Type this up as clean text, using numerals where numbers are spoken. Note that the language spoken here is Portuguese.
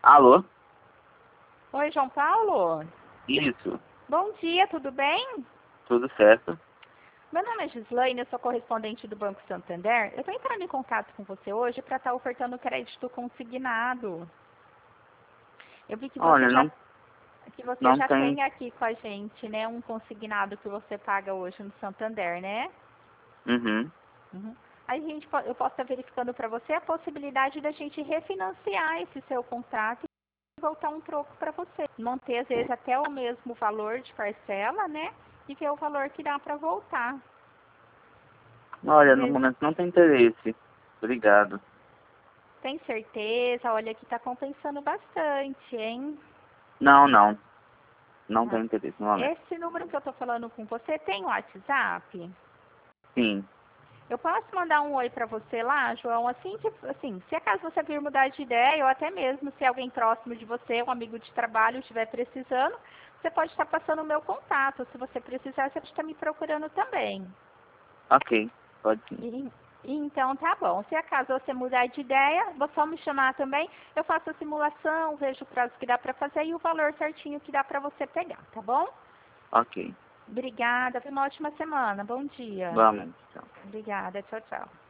Alô? Oi, João Paulo? Isso, Bom dia, tudo bem? tudo certo. Meu nome é Gislaine, eu sou correspondente do Banco Santander. Eu estou entrando em contato com você hoje para estar ofertando crédito consignado. Eu vi que você Olha, já, não, que você não já tem. tem aqui com a gente, né, um consignado que você paga hoje no Santander, né? Uhum. Uhum. Aí eu posso estar verificando para você a possibilidade da gente refinanciar esse seu contrato e voltar um troco para você. Manter, às vezes, até o mesmo valor de parcela, né? E ver o valor que dá para voltar. Olha, no Né? momento não tem interesse. Obrigado. Tem certeza? Olha, que está compensando bastante, hein? Não, não. Não Ah, tem interesse no momento. esse número que eu estou falando com você tem WhatsApp? Sim. Eu posso mandar um oi para você lá, João, assim, se acaso você vir mudar de ideia, ou até mesmo se alguém próximo de você, um amigo de trabalho, estiver precisando, você pode estar passando o meu contato. Se você precisar, você pode estar me procurando também. Ok, pode sim. E- então tá bom. Se acaso você mudar de ideia, vou só me chamar também. Eu faço a simulação, vejo o prazo que dá para fazer e o valor certinho que dá para você pegar, tá bom? Ok. Obrigada, tenha uma ótima semana. Bom dia. Vamos, então. Obrigada, tchau, tchau.